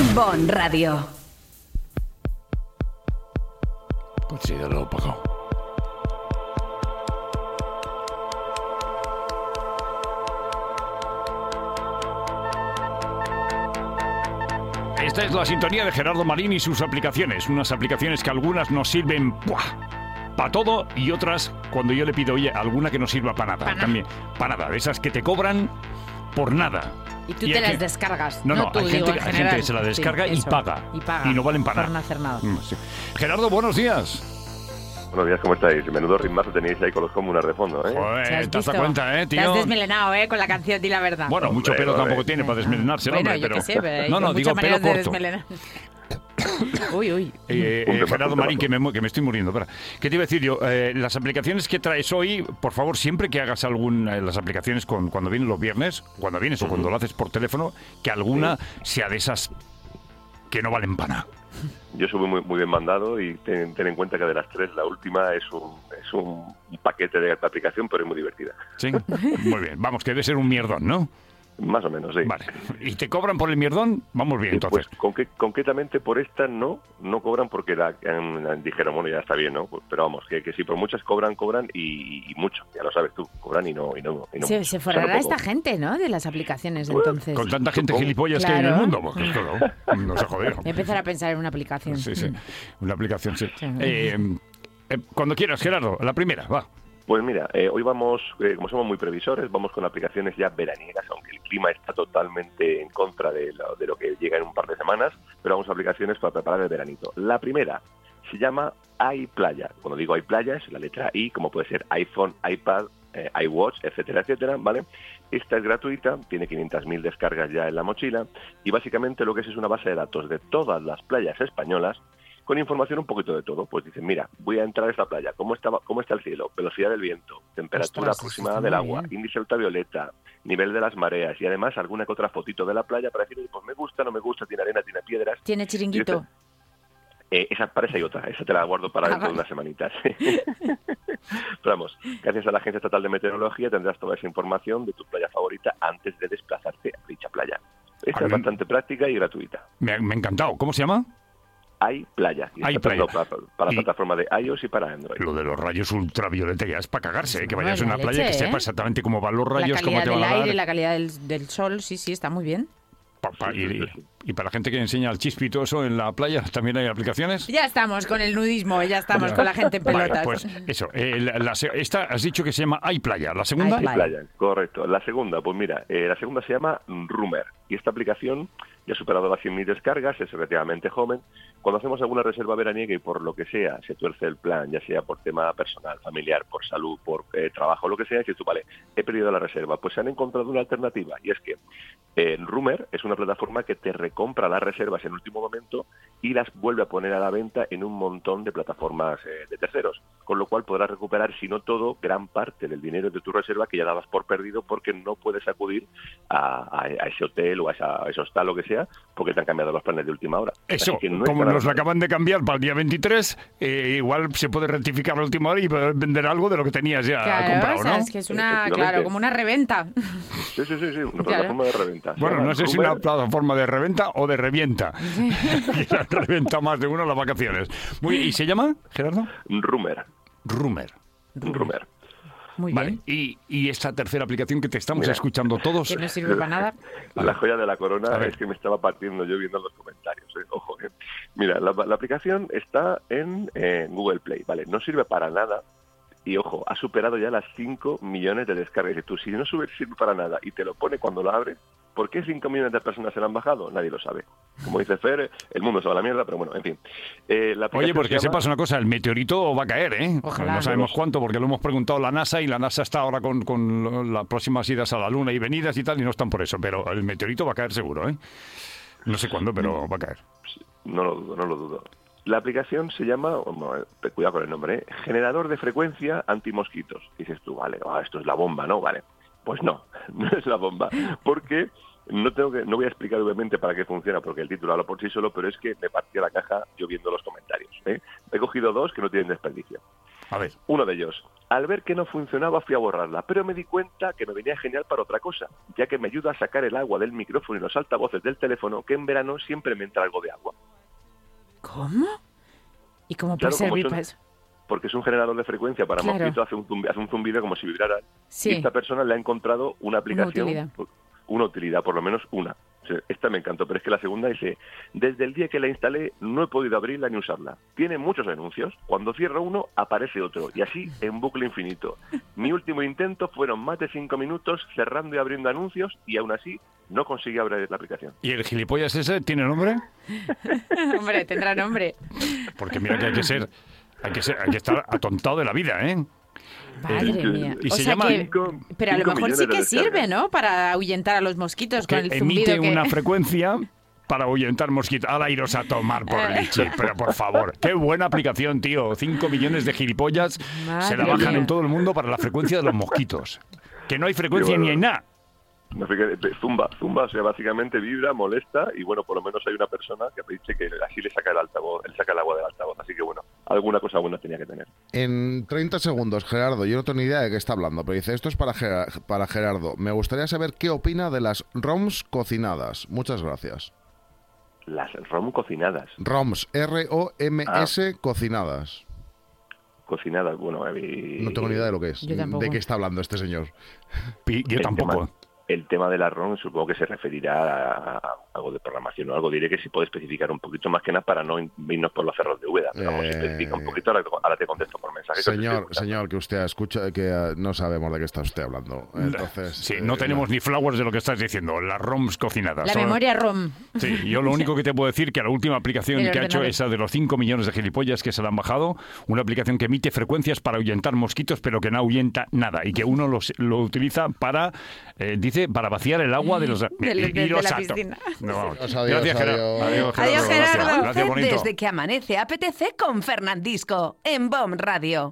Bon Radio. Pues sí, ya lo he pagado. Esta es la sintonía de Gerardo Marín y sus aplicaciones. Unas aplicaciones que algunas nos sirven para todo y otras, cuando yo le pido, oye, alguna que no sirva para nada. También, para nada. De esas que te cobran por nada. Y tú te las descargas. No, tú, hay gente que se la descarga y paga. Y no valen para nada. Por no hacer nada. Sí. Gerardo, buenos días. Buenos días, ¿cómo estáis? Menudo ritmazo tenéis ahí con los comunas de fondo, ¿eh? Joder, ¿te has dado cuenta, tío? Te has desmelenado, con la canción, di la verdad. Bueno, mucho pelo tampoco tiene para desmelenarse, bueno, hombre, pero... Sé, no, digo pelo corto. Uy. Gerardo Marín, que me estoy muriendo. Espera. ¿Qué te iba a decir yo? Las aplicaciones que traes hoy, por favor, siempre que hagas las aplicaciones cuando vienen los viernes, cuando vienes o cuando lo haces por teléfono, que alguna sea de esas que no valen para nada. Yo soy muy bien mandado y ten en cuenta que de las tres, la última es un paquete de aplicación, pero es muy divertida. Sí, muy bien. Vamos, que debe ser un mierdón, ¿no? Más o menos, sí. Vale. ¿Y te cobran por el mierdón? Vamos bien, entonces. Pues concretamente por esta no cobran porque dijeron, bueno, ya está bien, ¿no? Pero vamos, que si por muchas cobran y mucho, ya lo sabes tú, cobran y no Se forrará esta gente, ¿no? De las aplicaciones, entonces. Con tanta gente gilipollas que hay en el mundo, pues claro, no se jodieron. Voy a empezar a pensar en una aplicación. Sí, una aplicación, sí. Cuando quieras, Gerardo, la primera, va. Pues mira, hoy vamos, como somos muy previsores, vamos con aplicaciones ya veraniegas, aunque el clima está totalmente en contra de lo que llega en un par de semanas, pero vamos a aplicaciones para preparar el veranito. La primera se llama iPlaya. Cuando digo iPlaya es la letra I, como puede ser iPhone, iPad, iWatch, etcétera, etcétera, ¿vale? Esta es gratuita, tiene 500.000 descargas ya en la mochila y básicamente lo que es una base de datos de todas las playas españolas con información un poquito de todo. Pues dicen, mira, voy a entrar a esta playa, ¿cómo está el cielo? Velocidad del viento, temperatura aproximada del agua, índice ultravioleta, nivel de las mareas y además alguna que otra fotito de la playa para decir, pues me gusta, no me gusta, tiene arena, tiene piedras. ¿Tiene chiringuito? Esa parece hay otra, esa te la guardo para dentro de unas semanitas. Pero vamos, gracias a la Agencia Estatal de Meteorología tendrás toda esa información de tu playa favorita antes de desplazarte a dicha playa. Esta es bastante práctica y gratuita. Me ha encantado. ¿Cómo se llama? iPlaya. iPlaya. Para la plataforma de iOS y para Android. Lo de los rayos ultravioleta ya es para cagarse, que vayas a una leche, playa que sepa exactamente cómo van los rayos, cómo te van a dar. La calidad del aire, la calidad del sol, sí, está muy bien. Y para la gente que enseña el chispi y todo eso en la playa, ¿también hay aplicaciones? Ya estamos con el nudismo, ya estamos con la gente en pelotas. Vale, pues eso. Esta has dicho que se llama iPlaya. ¿La segunda? iPlaya, correcto. La segunda, pues mira, la segunda se llama Roomer. Y esta aplicación ya ha superado las 100.000 descargas, es relativamente joven. Cuando hacemos alguna reserva veraniega y por lo que sea se tuerce el plan, ya sea por tema personal, familiar, por salud, por trabajo, lo que sea, dices tú, vale, he perdido la reserva. Pues se han encontrado una alternativa y es que Roomer es una plataforma que te recompra las reservas en último momento y las vuelve a poner a la venta en un montón de plataformas de terceros, con lo cual podrás recuperar, si no todo, gran parte del dinero de tu reserva que ya dabas por perdido porque no puedes acudir a ese hotel o a ese hostal, lo que sea, porque te han cambiado los planes de última hora. Eso, como nos lo acaban de cambiar para el día 23, igual se puede rectificar la última hora y poder vender algo de lo que tenías ya comprado, o ¿no? sea, es que es como una reventa. Sí, una plataforma de reventa. Bueno, no sé si una plataforma de reventa o de revienta. Reventa más de uno las vacaciones. ¿Y se llama, Gerardo? Roomer. Muy bien. ¿Y esta tercera aplicación que te estamos escuchando todos? Que no sirve para nada. La joya de la corona es que me estaba partiendo yo viendo los comentarios. Ojo, Mira, la aplicación está en Google Play, ¿vale? No sirve para nada. Y ojo, ha superado ya las 5 millones de descargas. Y tú, si no sirve para nada y te lo pone cuando lo abres, ¿por qué 5 millones de personas se la han bajado? Nadie lo sabe. Como dice Fer, el mundo se va a la mierda, pero bueno, en fin. Oye, pues que sepas una cosa, el meteorito va a caer, ¿eh? Ojalá. No sabemos cuánto, porque lo hemos preguntado a la NASA y la NASA está ahora con las próximas idas a la Luna y venidas y tal, y no están por eso. Pero el meteorito va a caer seguro, ¿eh? No sé cuándo, pero va a caer. No lo dudo. La aplicación se llama, cuidado con el nombre, Generador de Frecuencia Antimosquitos. Dices tú, vale, esto es la bomba, ¿no? Vale. Pues no es la bomba, porque no voy a explicar obviamente para qué funciona, porque el título habla por sí solo, pero es que me partía la caja yo viendo los comentarios. He cogido dos que no tienen desperdicio. A ver. Uno de ellos, Al ver que no funcionaba fui a borrarla, pero me di cuenta que me venía genial para otra cosa, ya que me ayuda a sacar el agua del micrófono y los altavoces del teléfono, que en verano siempre me entra algo de agua. ¿Cómo? ¿Y cómo puede Claro, como servir son- para eso? Porque es un generador de frecuencia para Claro. mosquitos, hace un zumbido como si vibrara. Sí. Y esta persona le ha encontrado una aplicación, utilidad. una utilidad, por lo menos una. O sea, esta me encantó, pero es que la segunda dice, desde el día que la instalé no he podido abrirla ni usarla. Tiene muchos anuncios, cuando cierro uno aparece otro, y así en bucle infinito. Mi último intento fueron más de 5 minutos cerrando y abriendo anuncios, y aún así no conseguí abrir la aplicación. ¿Y el gilipollas ese tiene nombre? Hombre, tendrá nombre. Porque mira que hay que estar atontado de la vida, ¿eh? Madre mía. y O se sea llama- que, pero a lo 5 mejor sí millones de que sirve, descargas. ¿no? Para ahuyentar a los mosquitos con Que el zumbido emite que... una frecuencia para ahuyentar mosquitos. Ahora iros a tomar por leche, pero por favor. Qué buena aplicación, tío. 5 millones de gilipollas se la Madre bajan mía. en todo el mundo para la frecuencia de los mosquitos. Que no hay frecuencia Qué ni hay bárbaro. nada. No sé qué, zumba, o sea, básicamente vibra, molesta, y bueno, por lo menos hay una persona que me dice que así le saca el altavoz, él saca el agua del altavoz, así que bueno, alguna cosa buena tenía que tener. En 30 segundos, Gerardo, yo no tengo ni idea de qué está hablando, pero dice, esto es para Gerardo. Me gustaría saber qué opina de las ROMs cocinadas. Muchas gracias. Las ROM cocinadas. ROMs, ROMS cocinadas. Cocinadas, bueno, No tengo ni idea de lo que es. Yo tampoco. ¿De qué está hablando este señor? Yo tampoco. El tema de la ROM supongo que se referirá a algo de programación o algo. Diré que si puedo especificar un poquito más que nada para no irnos por los cerros de Úbeda. Pero vamos, si especifica un poquito, ahora te contesto por mensaje. Señor, que usted escucha, que no sabemos de qué está usted hablando. Entonces, Sí, no tenemos ni flowers de lo que estás diciendo. Las ROMs cocinadas. La Son- memoria ROM. Sí, yo lo único que te puedo decir que la última aplicación El que ha hecho ordenador. esa de los 5 millones de gilipollas que se la han bajado, una aplicación que emite frecuencias para ahuyentar mosquitos, pero que no ahuyenta nada y que uno lo utiliza para, dice, para vaciar el agua de los... de los la ato- piscina. No, Pues adiós, gracias, Gerardo. adiós. Adiós, Gracias. Gerardo. Gracias, bonito. Desde que amanece, apetece con Fernandisco en BOM Radio.